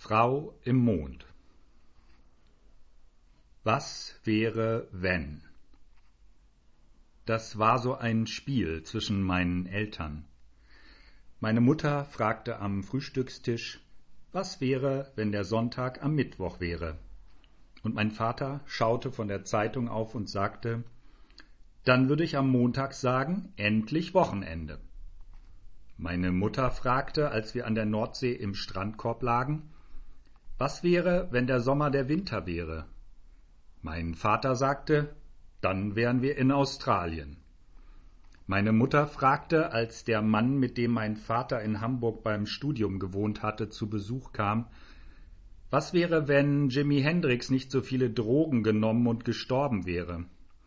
Frau im Mond. Was wäre, wenn? Das war so ein Spiel zwischen meinen Eltern. Meine Mutter fragte am Frühstückstisch, was wäre, wenn der Sonntag am Mittwoch wäre? Und mein Vater schaute von der Zeitung auf und sagte, dann würde ich am Montag sagen, endlich Wochenende. Meine Mutter fragte, als wir an der Nordsee im Strandkorb lagen, was wäre, wenn der Sommer der Winter wäre? Mein Vater sagte, dann wären wir in Australien. Meine Mutter fragte, als der Mann, mit dem mein Vater in Hamburg beim Studium gewohnt hatte, zu Besuch kam, was wäre, wenn Jimi Hendrix nicht so viele Drogen genommen und gestorben wäre?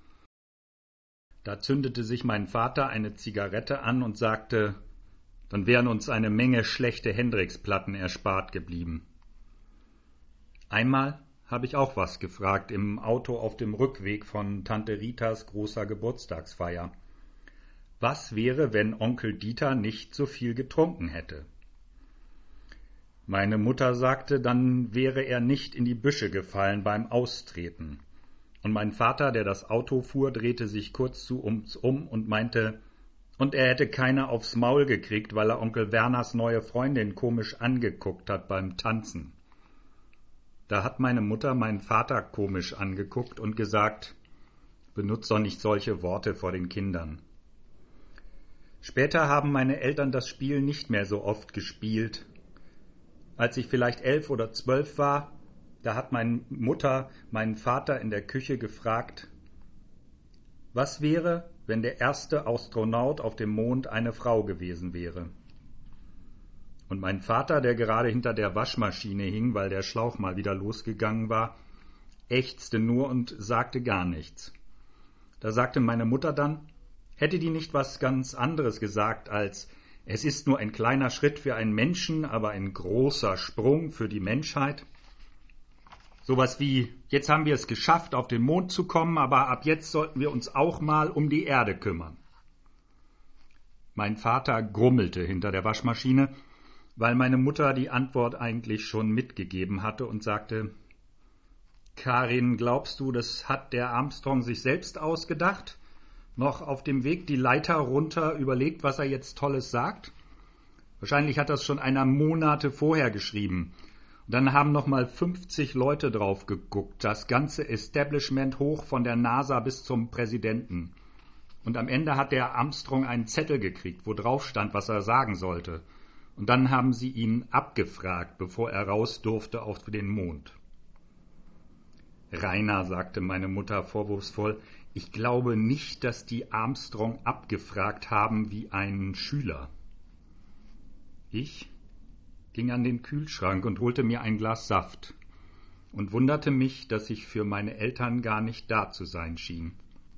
Da zündete sich mein Vater eine Zigarette an und sagte, dann wären uns eine Menge schlechte Hendrix-Platten erspart geblieben. Einmal habe ich auch was gefragt im Auto auf dem Rückweg von Tante Ritas großer Geburtstagsfeier. Was wäre, wenn Onkel Dieter nicht so viel getrunken hätte? Meine Mutter sagte, dann wäre er nicht in die Büsche gefallen beim Austreten. Und mein Vater, der das Auto fuhr, drehte sich kurz zu uns um und meinte, und er hätte keine aufs Maul gekriegt, weil er Onkel Werners neue Freundin komisch angeguckt hat beim Tanzen. Da hat meine Mutter meinen Vater komisch angeguckt und gesagt, benutzt doch nicht solche Worte vor den Kindern. Später haben meine Eltern das Spiel nicht mehr so oft gespielt. Als ich vielleicht 11 oder 12 war, da hat meine Mutter meinen Vater in der Küche gefragt, was wäre, wenn der erste Astronaut auf dem Mond eine Frau gewesen wäre? Und mein Vater, der gerade hinter der Waschmaschine hing, weil der Schlauch mal wieder losgegangen war, ächzte nur und sagte gar nichts. Da sagte meine Mutter dann, hätte die nicht was ganz anderes gesagt als, es ist nur ein kleiner Schritt für einen Menschen, aber ein großer Sprung für die Menschheit? Sowas wie, jetzt haben wir es geschafft, auf den Mond zu kommen, aber ab jetzt sollten wir uns auch mal um die Erde kümmern. Mein Vater grummelte hinter der Waschmaschine, weil meine Mutter die Antwort eigentlich schon mitgegeben hatte und sagte, Karin, glaubst du, das hat der Armstrong sich selbst ausgedacht? Noch auf dem Weg die Leiter runter überlegt, was er jetzt Tolles sagt? Wahrscheinlich hat das schon einer Monate vorher geschrieben. Und dann haben noch mal 50 Leute drauf geguckt, das ganze Establishment hoch von der NASA bis zum Präsidenten. Und am Ende hat der Armstrong einen Zettel gekriegt, wo drauf stand, was er sagen sollte. Und dann haben sie ihn abgefragt, bevor er raus durfte auf den Mond. Rainer, sagte meine Mutter vorwurfsvoll, ich glaube nicht, dass die Armstrong abgefragt haben wie einen Schüler. Ich ging an den Kühlschrank und holte mir ein Glas Saft und wunderte mich, dass ich für meine Eltern gar nicht da zu sein schien.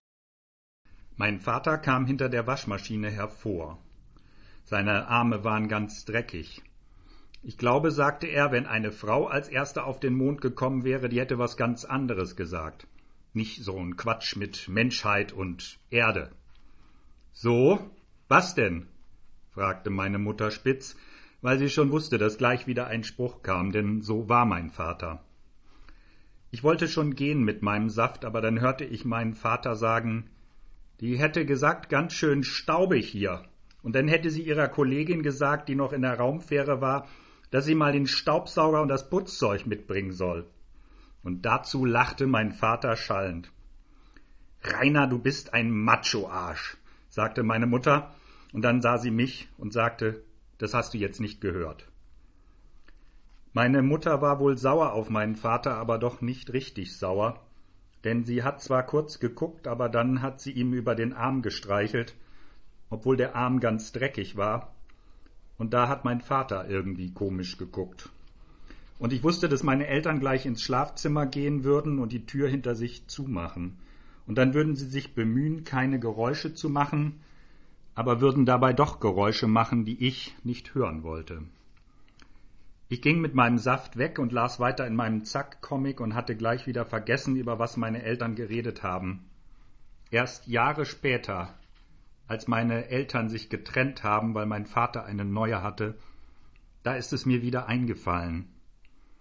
Mein Vater kam hinter der Waschmaschine hervor. Seine Arme waren ganz dreckig. Ich glaube, sagte er, wenn eine Frau als Erste auf den Mond gekommen wäre, die hätte was ganz anderes gesagt. Nicht so ein Quatsch mit Menschheit und Erde. So, was denn? Fragte meine Mutter spitz, weil sie schon wusste, dass gleich wieder ein Spruch kam, denn so war mein Vater. Ich wollte schon gehen mit meinem Saft, aber dann hörte ich meinen Vater sagen, die hätte gesagt, ganz schön staubig hier. Und dann hätte sie ihrer Kollegin gesagt, die noch in der Raumfähre war, dass sie mal den Staubsauger und das Putzzeug mitbringen soll. Und dazu lachte mein Vater schallend. Rainer, du bist ein Macho-Arsch, sagte meine Mutter, und dann sah sie mich und sagte, das hast du jetzt nicht gehört. Meine Mutter war wohl sauer auf meinen Vater, aber doch nicht richtig sauer, denn sie hat zwar kurz geguckt, aber dann hat sie ihm über den Arm gestreichelt, obwohl der Arm ganz dreckig war, und da hat mein Vater irgendwie komisch geguckt. Und ich wusste, dass meine Eltern gleich ins Schlafzimmer gehen würden und die Tür hinter sich zumachen. Und dann würden sie sich bemühen, keine Geräusche zu machen, aber würden dabei doch Geräusche machen, die ich nicht hören wollte. Ich ging mit meinem Saft weg und las weiter in meinem Zack-Comic und hatte gleich wieder vergessen, über was meine Eltern geredet haben. Erst Jahre später, als meine Eltern sich getrennt haben, weil mein Vater eine neue hatte, da ist es mir wieder eingefallen.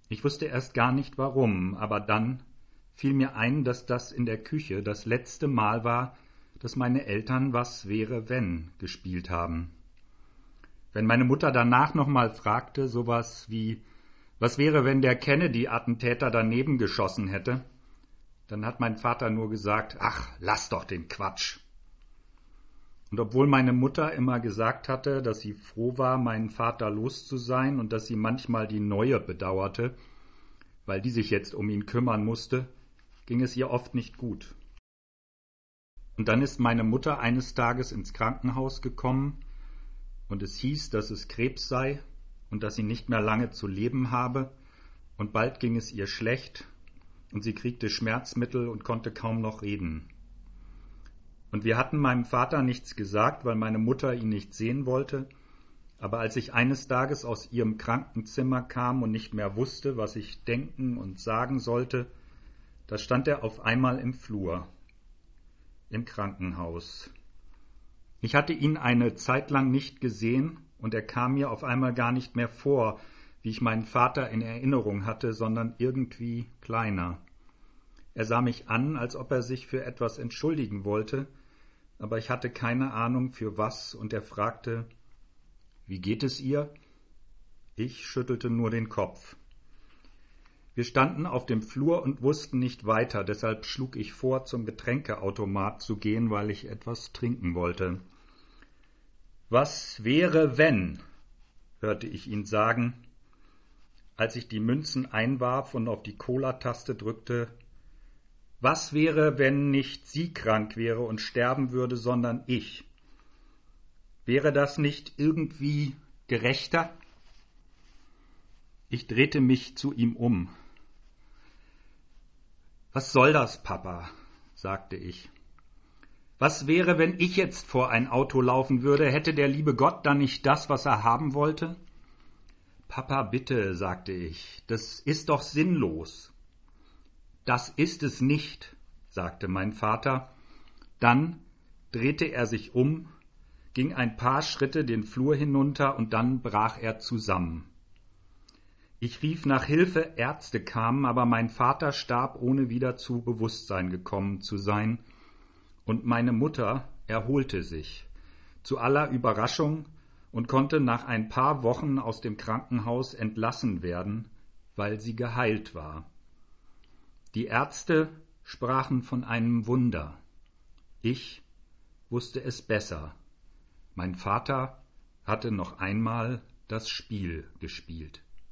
Ich wusste erst gar nicht warum, aber dann fiel mir ein, dass das in der Küche das letzte Mal war, dass meine Eltern Was wäre wenn gespielt haben. Wenn meine Mutter danach nochmal fragte, sowas wie Was wäre, wenn der Kennedy-Attentäter daneben geschossen hätte, dann hat mein Vater nur gesagt, ach, lass doch den Quatsch. Und obwohl meine Mutter immer gesagt hatte, dass sie froh war, meinen Vater los zu sein und dass sie manchmal die Neue bedauerte, weil die sich jetzt um ihn kümmern musste, ging es ihr oft nicht gut. Und dann ist meine Mutter eines Tages ins Krankenhaus gekommen und es hieß, dass es Krebs sei und dass sie nicht mehr lange zu leben habe, und bald ging es ihr schlecht und sie kriegte Schmerzmittel und konnte kaum noch reden. Und wir hatten meinem Vater nichts gesagt, weil meine Mutter ihn nicht sehen wollte, aber als ich eines Tages aus ihrem Krankenzimmer kam und nicht mehr wusste, was ich denken und sagen sollte, da stand er auf einmal im Flur, im Krankenhaus. Ich hatte ihn eine Zeit lang nicht gesehen und er kam mir auf einmal gar nicht mehr vor, wie ich meinen Vater in Erinnerung hatte, sondern irgendwie kleiner. Er sah mich an, als ob er sich für etwas entschuldigen wollte, aber ich hatte keine Ahnung für was, und er fragte, »Wie geht es ihr?« Ich schüttelte nur den Kopf. Wir standen auf dem Flur und wussten nicht weiter, deshalb schlug ich vor, zum Getränkeautomat zu gehen, weil ich etwas trinken wollte. »Was wäre, wenn?« hörte ich ihn sagen, als ich die Münzen einwarf und auf die Cola-Taste drückte. Was wäre, wenn nicht sie krank wäre und sterben würde, sondern ich? Wäre das nicht irgendwie gerechter? Ich drehte mich zu ihm um. »Was soll das, Papa?« sagte ich. »Was wäre, wenn ich jetzt vor ein Auto laufen würde? Hätte der liebe Gott dann nicht das, was er haben wollte?« »Papa, bitte«, sagte ich, »das ist doch sinnlos.« »Das ist es nicht«, sagte mein Vater. Dann drehte er sich um, ging ein paar Schritte den Flur hinunter und dann brach er zusammen. Ich rief nach Hilfe, Ärzte kamen, aber mein Vater starb, ohne wieder zu Bewusstsein gekommen zu sein, und meine Mutter erholte sich, zu aller Überraschung, und konnte nach ein paar Wochen aus dem Krankenhaus entlassen werden, weil sie geheilt war. Die Ärzte sprachen von einem Wunder. Ich wusste es besser. Mein Vater hatte noch einmal das Spiel gespielt.